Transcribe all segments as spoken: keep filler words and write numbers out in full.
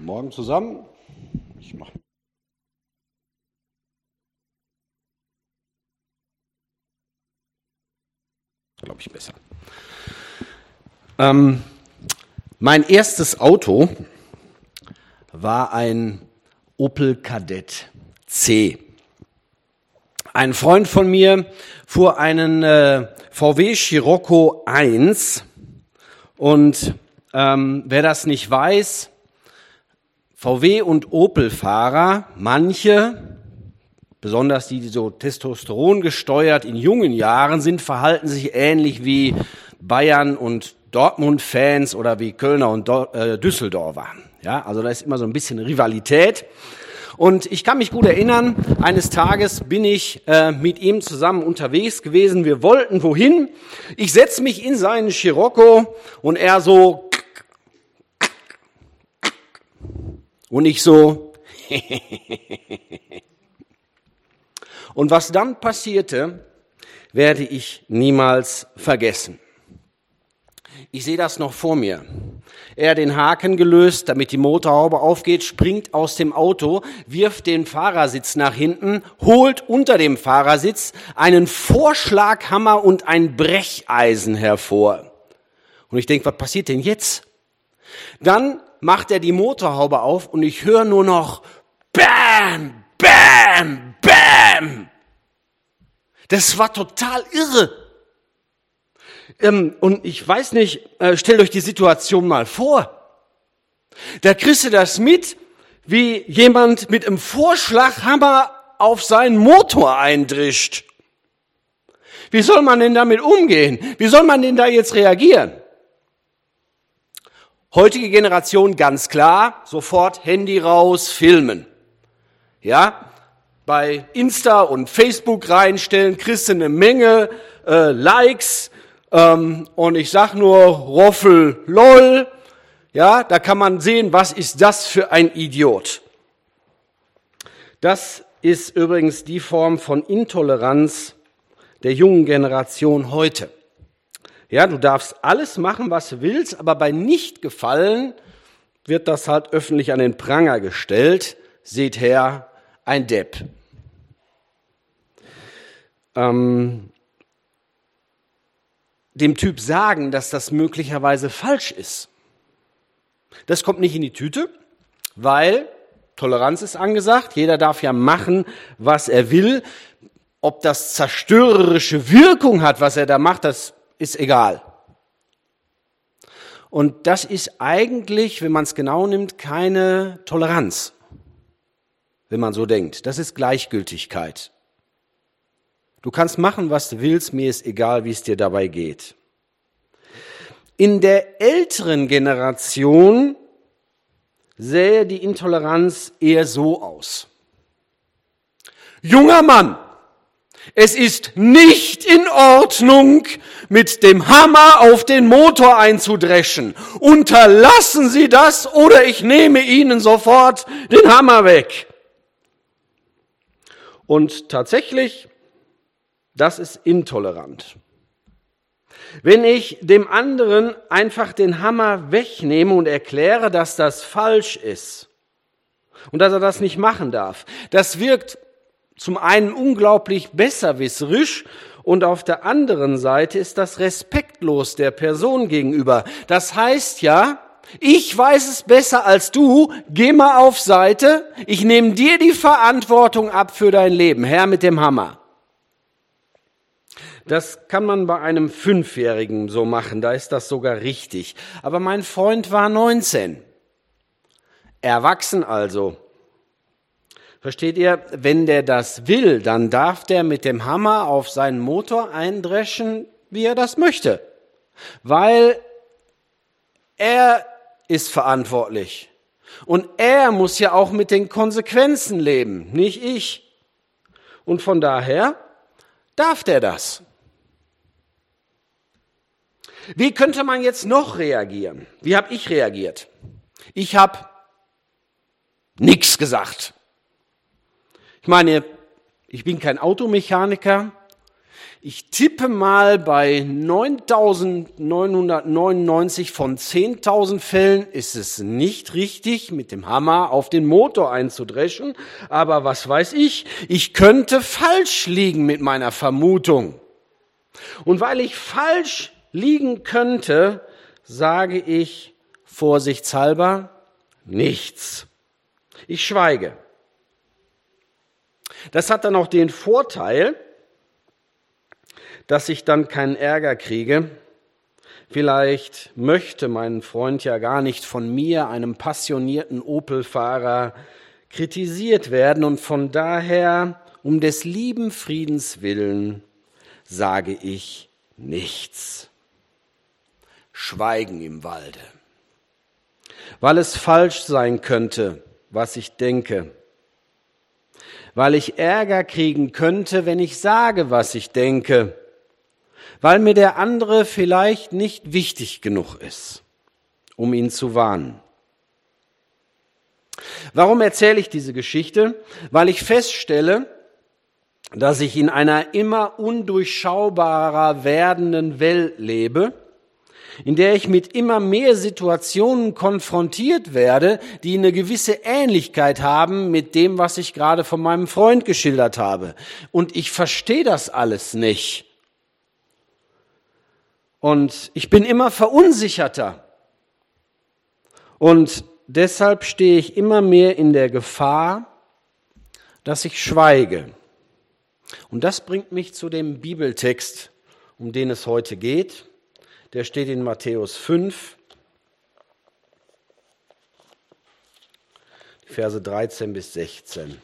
Morgen zusammen. Ich mache glaube ich besser. Ähm, mein erstes Auto war ein Opel Kadett C. Ein Freund von mir fuhr einen äh, V W Scirocco eins und ähm, wer das nicht weiß, V W und Opel-Fahrer, manche, besonders die, die so Testosteron gesteuert in jungen Jahren sind, verhalten sich ähnlich wie Bayern und Dortmund-Fans oder wie Kölner und Do- äh, Düsseldorfer. Ja, also da ist immer so ein bisschen Rivalität. Und ich kann mich gut erinnern, eines Tages bin ich äh, mit ihm zusammen unterwegs gewesen. Wir wollten wohin. Ich setze mich in seinen Scirocco und er so und ich so. Und was dann passierte, werde ich niemals vergessen. Ich sehe das noch vor mir. Er hat den Haken gelöst, damit die Motorhaube aufgeht, springt aus dem Auto, wirft den Fahrersitz nach hinten, holt unter dem Fahrersitz einen Vorschlaghammer und ein Brecheisen hervor. Und ich denke, was passiert denn jetzt? Dann macht er die Motorhaube auf und ich höre nur noch Bam, Bam, Bam. Das war total irre. Ähm, und ich weiß nicht, äh, stellt euch die Situation mal vor. Da kriegst du das mit, wie jemand mit einem Vorschlaghammer auf seinen Motor eindrischt. Wie soll man denn damit umgehen? Wie soll man denn da jetzt reagieren? Heutige Generation ganz klar, sofort Handy raus, filmen. Ja, bei Insta und Facebook reinstellen, kriegst du eine Menge äh, Likes. Ähm, und ich sag nur Roffel, lol, ja, da kann man sehen, was ist das für ein Idiot. Das ist übrigens die Form von Intoleranz der jungen Generation heute. Ja, du darfst alles machen, was du willst, aber bei Nichtgefallen wird das halt öffentlich an den Pranger gestellt. Seht her, ein Depp. Ähm, dem Typ sagen, dass das möglicherweise falsch ist. Das kommt nicht in die Tüte, weil Toleranz ist angesagt. Jeder darf ja machen, was er will. Ob das zerstörerische Wirkung hat, was er da macht, das ist egal. Und das ist eigentlich, wenn man es genau nimmt, keine Toleranz, wenn man so denkt. Das ist Gleichgültigkeit. Du kannst machen, was du willst, mir ist egal, wie es dir dabei geht. In der älteren Generation sähe die Intoleranz eher so aus. Junger Mann, es ist nicht in Ordnung, mit dem Hammer auf den Motor einzudreschen. Unterlassen Sie das oder ich nehme Ihnen sofort den Hammer weg. Und tatsächlich, das ist intolerant. Wenn ich dem anderen einfach den Hammer wegnehme und erkläre, dass das falsch ist und dass er das nicht machen darf, das wirkt zum einen unglaublich besserwisserisch und auf der anderen Seite ist das respektlos der Person gegenüber. Das heißt ja, ich weiß es besser als du, geh mal auf Seite, ich nehme dir die Verantwortung ab für dein Leben, Herr mit dem Hammer. Das kann man bei einem Fünfjährigen so machen, da ist das sogar richtig. Aber mein Freund war neunzehn, erwachsen also. Versteht ihr, wenn der das will, dann darf der mit dem Hammer auf seinen Motor eindreschen, wie er das möchte. Weil er ist verantwortlich. Und er muss ja auch mit den Konsequenzen leben, nicht ich. Und von daher darf der das. Wie könnte man jetzt noch reagieren? Wie habe ich reagiert? Ich habe nichts gesagt. Ich meine, ich bin kein Automechaniker. Ich tippe mal, bei neuntausendneunhundertneunundneunzig von zehntausend Fällen ist es nicht richtig, mit dem Hammer auf den Motor einzudreschen. Aber was weiß ich, ich könnte falsch liegen mit meiner Vermutung. Und weil ich falsch liegen könnte, sage ich vorsichtshalber nichts. Ich schweige. Das hat dann auch den Vorteil, dass ich dann keinen Ärger kriege. Vielleicht möchte mein Freund ja gar nicht von mir, einem passionierten Opel-Fahrer, kritisiert werden. Und von daher, um des lieben Friedens willen, sage ich nichts. Schweigen im Walde. Weil es falsch sein könnte, was ich denke. Weil ich Ärger kriegen könnte, wenn ich sage, was ich denke. Weil mir der andere vielleicht nicht wichtig genug ist, um ihn zu warnen. Warum erzähle ich diese Geschichte? Weil ich feststelle, dass ich in einer immer undurchschaubarer werdenden Welt lebe, in der ich mit immer mehr Situationen konfrontiert werde, die eine gewisse Ähnlichkeit haben mit dem, was ich gerade von meinem Freund geschildert habe. Und ich verstehe das alles nicht. Und ich bin immer verunsicherter. Und deshalb stehe ich immer mehr in der Gefahr, dass ich schweige. Und das bringt mich zu dem Bibeltext, um den es heute geht. Der steht in Matthäus fünf, Verse dreizehn bis sechzehn.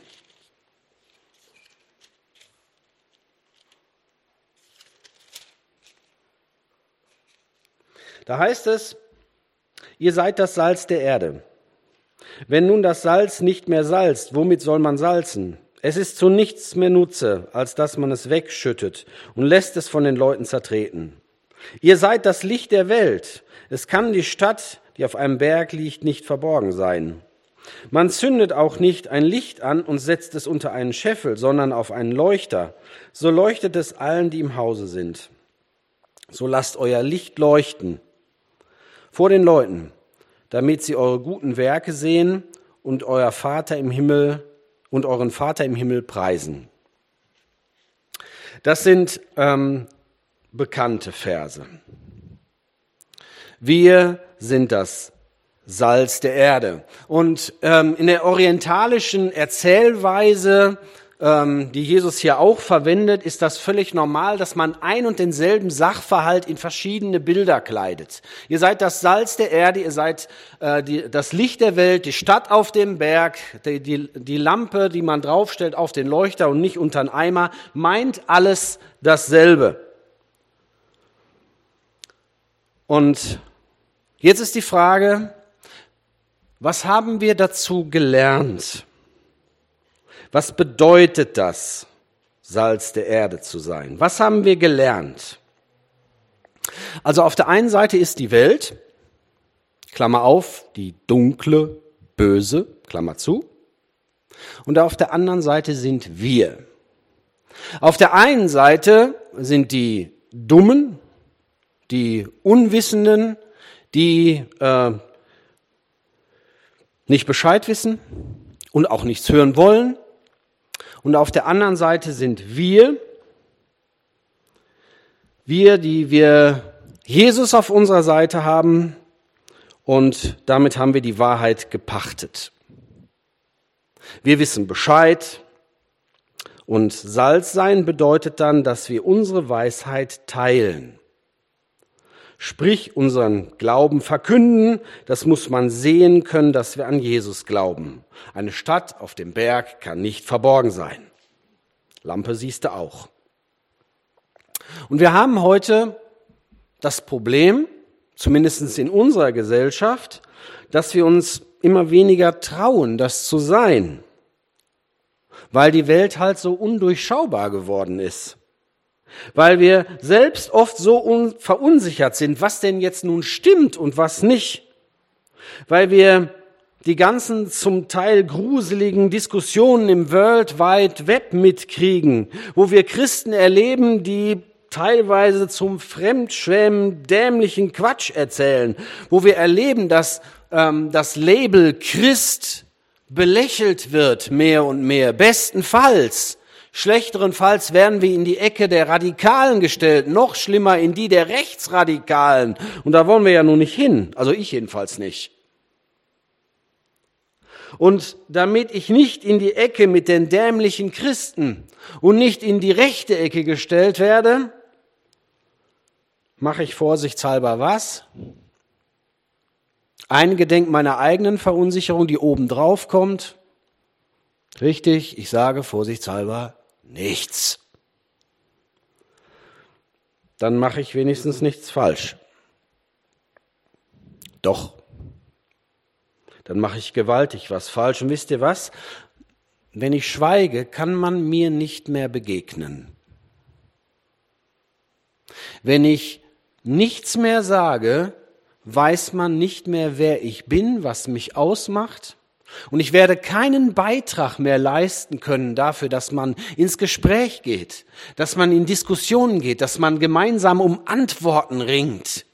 Da heißt es, ihr seid das Salz der Erde. Wenn nun das Salz nicht mehr salzt, womit soll man salzen? Es ist zu nichts mehr Nutze, als dass man es wegschüttet und lässt es von den Leuten zertreten. Ihr seid das Licht der Welt. Es kann die Stadt, die auf einem Berg liegt, nicht verborgen sein. Man zündet auch nicht ein Licht an und setzt es unter einen Scheffel, sondern auf einen Leuchter. So leuchtet es allen, die im Hause sind. So lasst euer Licht leuchten vor den Leuten, damit sie eure guten Werke sehen und euer Vater im Himmel und euren Vater im Himmel preisen. Das sind ähm, bekannte Verse. Wir sind das Salz der Erde. Und ähm, in der orientalischen Erzählweise, ähm, die Jesus hier auch verwendet, ist das völlig normal, dass man ein und denselben Sachverhalt in verschiedene Bilder kleidet. Ihr seid das Salz der Erde, ihr seid äh, die, das Licht der Welt, die Stadt auf dem Berg, die, die, die Lampe, die man draufstellt auf den Leuchter und nicht unter einen Eimer, meint alles dasselbe. Und jetzt ist die Frage, was haben wir dazu gelernt? Was bedeutet das, Salz der Erde zu sein? Was haben wir gelernt? Also auf der einen Seite ist die Welt, Klammer auf, die dunkle, böse, Klammer zu. Und auf der anderen Seite sind wir. Auf der einen Seite sind die Dummen, die Unwissenden, die äh, nicht Bescheid wissen und auch nichts hören wollen. Und auf der anderen Seite sind wir, wir, die wir Jesus auf unserer Seite haben und damit haben wir die Wahrheit gepachtet. Wir wissen Bescheid und Salz sein bedeutet dann, dass wir unsere Weisheit teilen. Sprich, unseren Glauben verkünden, das muss man sehen können, dass wir an Jesus glauben. Eine Stadt auf dem Berg kann nicht verborgen sein. Lampe siehst du auch. Und wir haben heute das Problem, zumindest in unserer Gesellschaft, dass wir uns immer weniger trauen, das zu sein, weil die Welt halt so undurchschaubar geworden ist. Weil wir selbst oft so un- verunsichert sind, was denn jetzt nun stimmt und was nicht. Weil wir die ganzen zum Teil gruseligen Diskussionen im World Wide Web mitkriegen, wo wir Christen erleben, die teilweise zum fremdschwämmen, dämlichen Quatsch erzählen, wo wir erleben, dass ähm, das Label Christ belächelt wird mehr und mehr. Bestenfalls, schlechterenfalls werden wir in die Ecke der Radikalen gestellt, noch schlimmer in die der Rechtsradikalen. Und da wollen wir ja nun nicht hin, also ich jedenfalls nicht. Und damit ich nicht in die Ecke mit den dämlichen Christen und nicht in die rechte Ecke gestellt werde, mache ich vorsichtshalber was? Eingedenk meiner eigenen Verunsicherung, die obendrauf kommt. Richtig, ich sage vorsichtshalber nichts. Dann mache ich wenigstens nichts falsch. Doch, dann mache ich gewaltig was falsch. Und wisst ihr was? Wenn ich schweige, kann man mir nicht mehr begegnen. Wenn ich nichts mehr sage, weiß man nicht mehr, wer ich bin, was mich ausmacht. Und ich werde keinen Beitrag mehr leisten können dafür, dass man ins Gespräch geht, dass man in Diskussionen geht, dass man gemeinsam um Antworten ringt.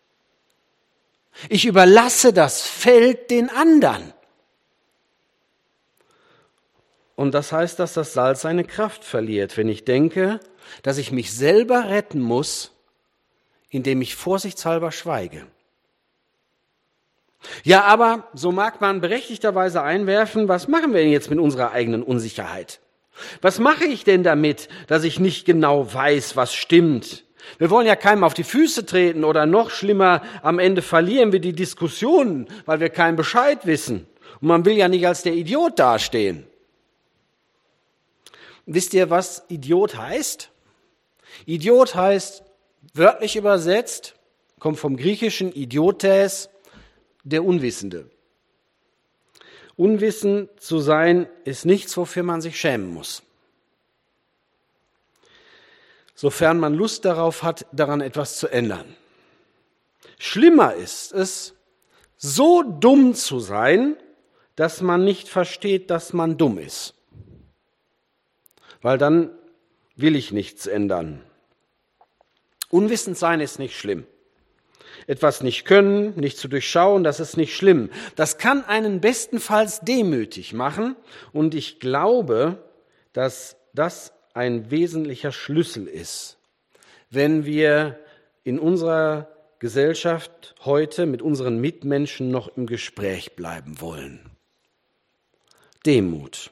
Ich überlasse das Feld den anderen. Und das heißt, dass das Salz seine Kraft verliert, wenn ich denke, dass ich mich selber retten muss, indem ich vorsichtshalber schweige. Ja, aber so mag man berechtigterweise einwerfen, was machen wir denn jetzt mit unserer eigenen Unsicherheit? Was mache ich denn damit, dass ich nicht genau weiß, was stimmt? Wir wollen ja keinem auf die Füße treten oder noch schlimmer, am Ende verlieren wir die Diskussionen, weil wir keinen Bescheid wissen. Und man will ja nicht als der Idiot dastehen. Wisst ihr, was Idiot heißt? Idiot heißt, wörtlich übersetzt, kommt vom griechischen Idiotes, der Unwissende. Unwissend zu sein ist nichts, wofür man sich schämen muss. Sofern man Lust darauf hat, daran etwas zu ändern. Schlimmer ist es, so dumm zu sein, dass man nicht versteht, dass man dumm ist. Weil dann will ich nichts ändern. Unwissend sein ist nicht schlimm. Etwas nicht können, nicht zu durchschauen, das ist nicht schlimm. Das kann einen bestenfalls demütig machen. Und ich glaube, dass das ein wesentlicher Schlüssel ist, wenn wir in unserer Gesellschaft heute mit unseren Mitmenschen noch im Gespräch bleiben wollen. Demut.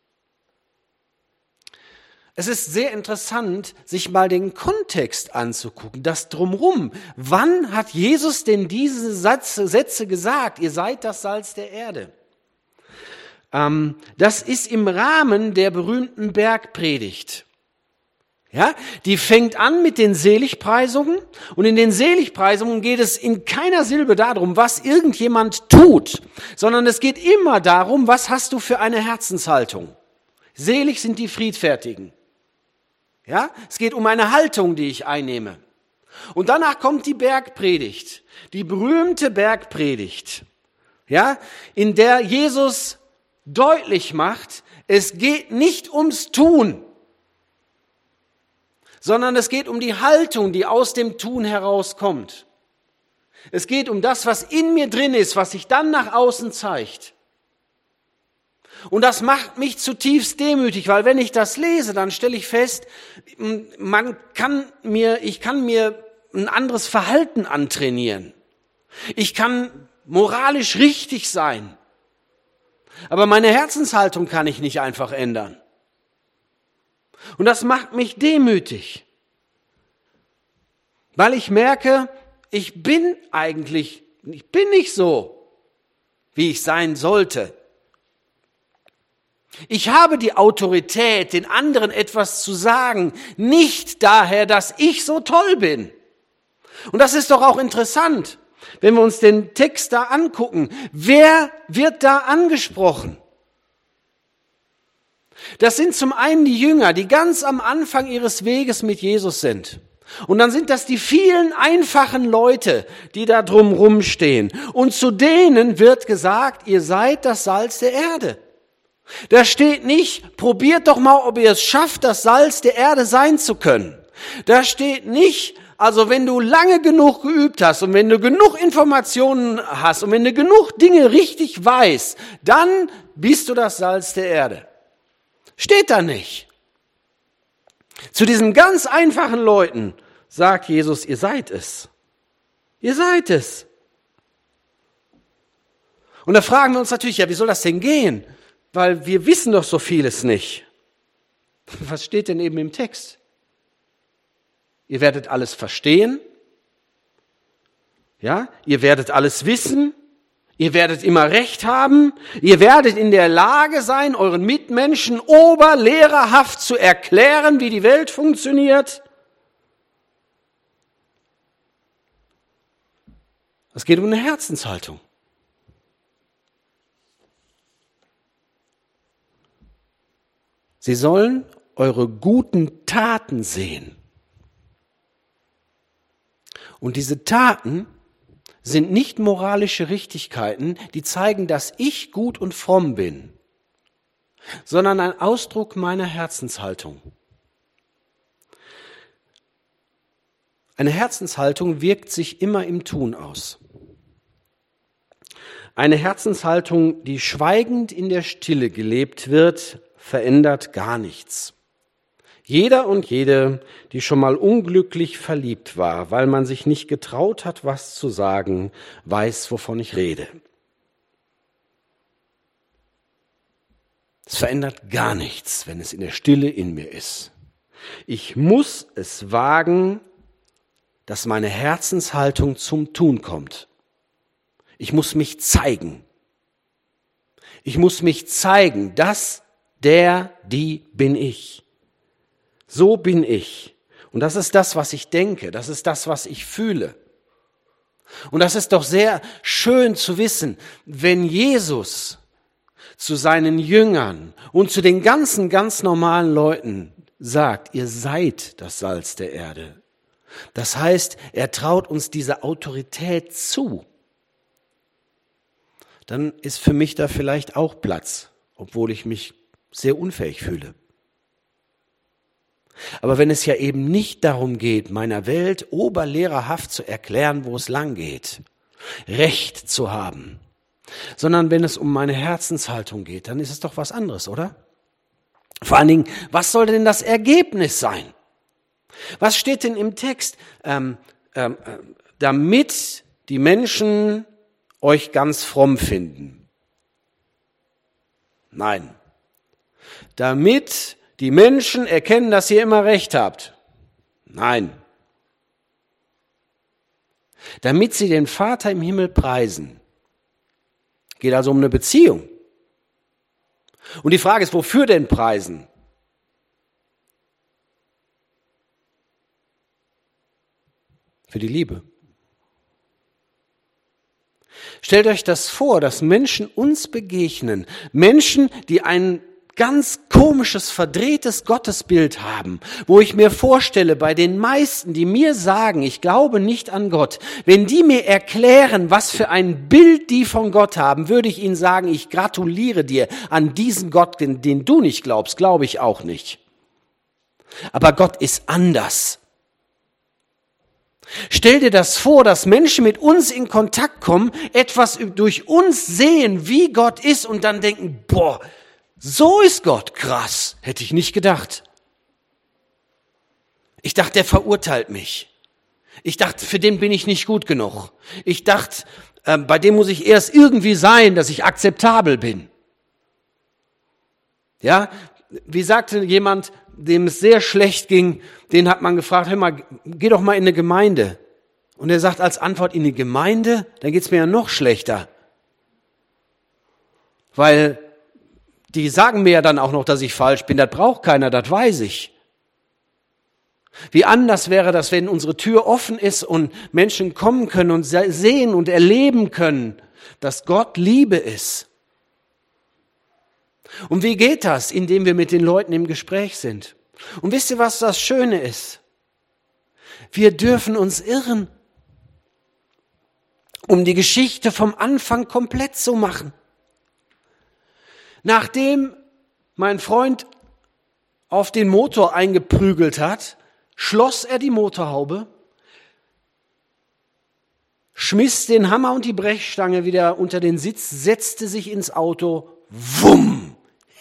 Es ist sehr interessant, sich mal den Kontext anzugucken, das Drumherum. Wann hat Jesus denn diese Sätze gesagt? Ihr seid das Salz der Erde. Ähm, das ist im Rahmen der berühmten Bergpredigt. Ja, die fängt an mit den Seligpreisungen und in den Seligpreisungen geht es in keiner Silbe darum, was irgendjemand tut, sondern es geht immer darum, was hast du für eine Herzenshaltung. Selig sind die Friedfertigen. Ja, es geht um eine Haltung, die ich einnehme. Und danach kommt die Bergpredigt, die berühmte Bergpredigt, ja, in der Jesus deutlich macht, es geht nicht ums Tun, sondern es geht um die Haltung, die aus dem Tun herauskommt. Es geht um das, was in mir drin ist, was sich dann nach außen zeigt. Und das macht mich zutiefst demütig, weil wenn ich das lese, dann stelle ich fest, man kann mir, ich kann mir ein anderes Verhalten antrainieren. Ich kann moralisch richtig sein. Aber meine Herzenshaltung kann ich nicht einfach ändern. Und das macht mich demütig, weil ich merke, ich bin eigentlich, ich bin nicht so, wie ich sein sollte. Ich habe die Autorität, den anderen etwas zu sagen, nicht daher, dass ich so toll bin. Und das ist doch auch interessant, wenn wir uns den Text da angucken. Wer wird da angesprochen? Das sind zum einen die Jünger, die ganz am Anfang ihres Weges mit Jesus sind. Und dann sind das die vielen einfachen Leute, die da drumrum stehen. Und zu denen wird gesagt, ihr seid das Salz der Erde. Da steht nicht, probiert doch mal, ob ihr es schafft, das Salz der Erde sein zu können. Da steht nicht, also wenn du lange genug geübt hast und wenn du genug Informationen hast und wenn du genug Dinge richtig weißt, dann bist du das Salz der Erde. Steht da nicht. Zu diesen ganz einfachen Leuten sagt Jesus, ihr seid es. Ihr seid es. Und da fragen wir uns natürlich, ja, wie soll das denn gehen? Weil wir wissen doch so vieles nicht. Was steht denn eben im Text? Ihr werdet alles verstehen. Ja, ihr werdet alles wissen. Ihr werdet immer Recht haben. Ihr werdet in der Lage sein, euren Mitmenschen oberlehrerhaft zu erklären, wie die Welt funktioniert. Es geht um eine Herzenshaltung. Sie sollen eure guten Taten sehen. Und diese Taten sind nicht moralische Richtigkeiten, die zeigen, dass ich gut und fromm bin, sondern ein Ausdruck meiner Herzenshaltung. Eine Herzenshaltung wirkt sich immer im Tun aus. Eine Herzenshaltung, die schweigend in der Stille gelebt wird, verändert gar nichts. Jeder und jede, die schon mal unglücklich verliebt war, weil man sich nicht getraut hat, was zu sagen, weiß, wovon ich rede. Es verändert gar nichts, wenn es in der Stille in mir ist. Ich muss es wagen, dass meine Herzenshaltung zum Tun kommt. Ich muss mich zeigen. Ich muss mich zeigen, das, der, die bin ich. So bin ich. Und das ist das, was ich denke. Das ist das, was ich fühle. Und das ist doch sehr schön zu wissen, wenn Jesus zu seinen Jüngern und zu den ganzen, ganz normalen Leuten sagt, ihr seid das Salz der Erde. Das heißt, er traut uns diese Autorität zu. Dann ist für mich da vielleicht auch Platz, obwohl ich mich sehr unfähig fühle. Aber wenn es ja eben nicht darum geht, meiner Welt oberlehrerhaft zu erklären, wo es lang geht, Recht zu haben, sondern wenn es um meine Herzenshaltung geht, dann ist es doch was anderes, oder? Vor allen Dingen, was soll denn das Ergebnis sein? Was steht denn im Text? Ähm, ähm, damit die Menschen euch ganz fromm finden. Nein. Damit die Menschen erkennen, dass ihr immer Recht habt. Nein. Damit sie den Vater im Himmel preisen. Geht also um eine Beziehung. Und die Frage ist, wofür denn preisen? Für die Liebe. Stellt euch das vor, dass Menschen uns begegnen. Menschen, die ein ganz komisches, verdrehtes Gottesbild haben, wo ich mir vorstelle, bei den meisten, die mir sagen, ich glaube nicht an Gott, wenn die mir erklären, was für ein Bild die von Gott haben, würde ich ihnen sagen, ich gratuliere dir an diesen Gott, den, den du nicht glaubst, glaube ich auch nicht. Aber Gott ist anders. Stell dir das vor, dass Menschen mit uns in Kontakt kommen, etwas durch uns sehen, wie Gott ist und dann denken, boah, so ist Gott, krass, hätte ich nicht gedacht. Ich dachte, der verurteilt mich. Ich dachte, für den bin ich nicht gut genug. Ich dachte, äh, bei dem muss ich erst irgendwie sein, dass ich akzeptabel bin. Ja, wie sagte jemand, dem es sehr schlecht ging, den hat man gefragt, hör mal, geh doch mal in eine Gemeinde. Und er sagt als Antwort, in die Gemeinde, dann geht's mir ja noch schlechter. Weil die sagen mir ja dann auch noch, dass ich falsch bin, das braucht keiner, das weiß ich. Wie anders wäre das, wenn unsere Tür offen ist und Menschen kommen können und sehen und erleben können, dass Gott Liebe ist. Und wie geht das? Indem wir mit den Leuten im Gespräch sind. Und wisst ihr, was das Schöne ist? Wir dürfen uns irren, um die Geschichte vom Anfang komplett zu machen. Nachdem mein Freund auf den Motor eingeprügelt hat, schloss er die Motorhaube, schmiss den Hammer und die Brechstange wieder unter den Sitz, setzte sich ins Auto, wumm.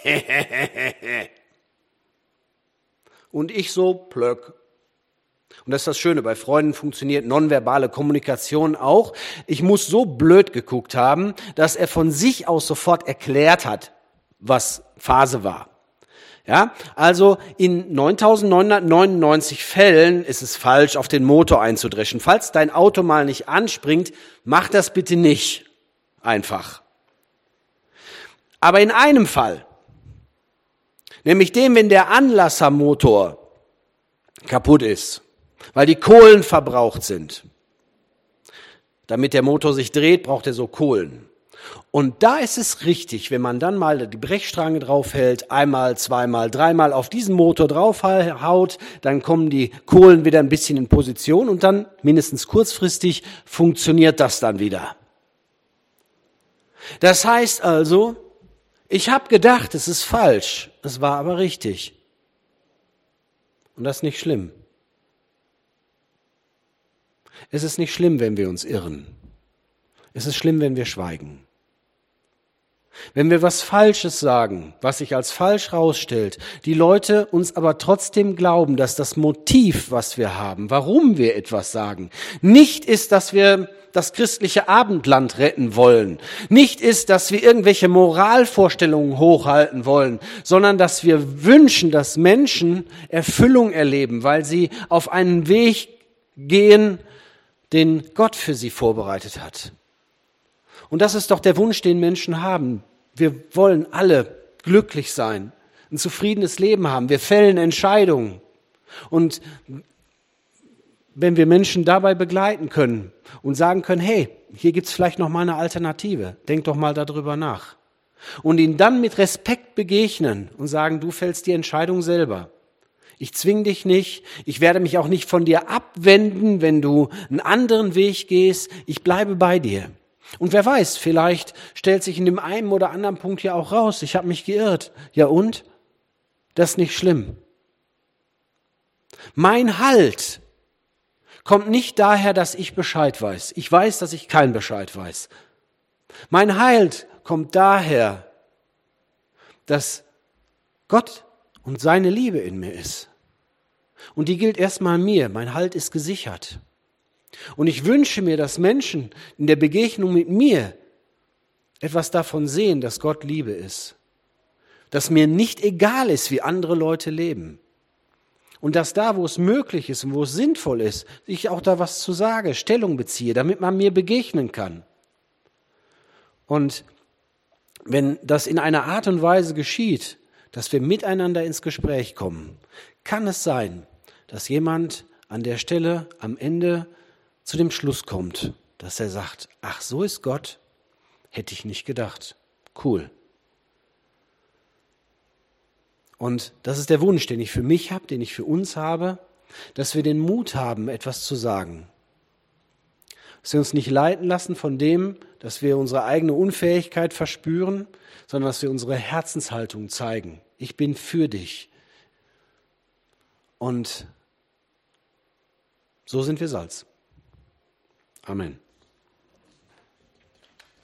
Und ich so, plöck. Und das ist das Schöne, bei Freunden funktioniert nonverbale Kommunikation auch. Ich muss so blöd geguckt haben, dass er von sich aus sofort erklärt hat, was Phase war. Ja, also in neuntausendneunhundertneunundneunzig Fällen ist es falsch, auf den Motor einzudreschen. Falls dein Auto mal nicht anspringt, mach das bitte nicht einfach. Aber in einem Fall, nämlich dem, wenn der Anlassermotor kaputt ist, weil die Kohlen verbraucht sind. Damit der Motor sich dreht, braucht er so Kohlen. Und da ist es richtig, wenn man dann mal die Brechstange draufhält, einmal, zweimal, dreimal auf diesen Motor draufhaut, dann kommen die Kohlen wieder ein bisschen in Position und dann mindestens kurzfristig funktioniert das dann wieder. Das heißt also, ich habe gedacht, es ist falsch, es war aber richtig. Und das ist nicht schlimm. Es ist nicht schlimm, wenn wir uns irren. Es ist schlimm, wenn wir schweigen. Wenn wir was Falsches sagen, was sich als falsch rausstellt, die Leute uns aber trotzdem glauben, dass das Motiv, was wir haben, warum wir etwas sagen, nicht ist, dass wir das christliche Abendland retten wollen, nicht ist, dass wir irgendwelche Moralvorstellungen hochhalten wollen, sondern dass wir wünschen, dass Menschen Erfüllung erleben, weil sie auf einen Weg gehen, den Gott für sie vorbereitet hat. Und das ist doch der Wunsch, den Menschen haben. Wir wollen alle glücklich sein, ein zufriedenes Leben haben. Wir fällen Entscheidungen. Und wenn wir Menschen dabei begleiten können und sagen können, hey, hier gibt's vielleicht noch mal eine Alternative, denk doch mal darüber nach. Und ihnen dann mit Respekt begegnen und sagen, du fällst die Entscheidung selber. Ich zwing dich nicht, ich werde mich auch nicht von dir abwenden, wenn du einen anderen Weg gehst. Ich bleibe bei dir. Und wer weiß, vielleicht stellt sich in dem einen oder anderen Punkt ja auch raus, ich habe mich geirrt. Ja und? Das ist nicht schlimm. Mein Halt kommt nicht daher, dass ich Bescheid weiß. Ich weiß, dass ich keinen Bescheid weiß. Mein Halt kommt daher, dass Gott und seine Liebe in mir ist. Und die gilt erstmal mir. Mein Halt ist gesichert. Und ich wünsche mir, dass Menschen in der Begegnung mit mir etwas davon sehen, dass Gott Liebe ist. Dass mir nicht egal ist, wie andere Leute leben. Und dass da, wo es möglich ist und wo es sinnvoll ist, ich auch da was zu sage, Stellung beziehe, damit man mir begegnen kann. Und wenn das in einer Art und Weise geschieht, dass wir miteinander ins Gespräch kommen, kann es sein, dass jemand an der Stelle am Ende zu dem Schluss kommt, dass er sagt, ach, so ist Gott, hätte ich nicht gedacht. Cool. Und das ist der Wunsch, den ich für mich habe, den ich für uns habe, dass wir den Mut haben, etwas zu sagen. Dass wir uns nicht leiten lassen von dem, dass wir unsere eigene Unfähigkeit verspüren, sondern dass wir unsere Herzenshaltung zeigen. Ich bin für dich. Und so sind wir Salz. Amen.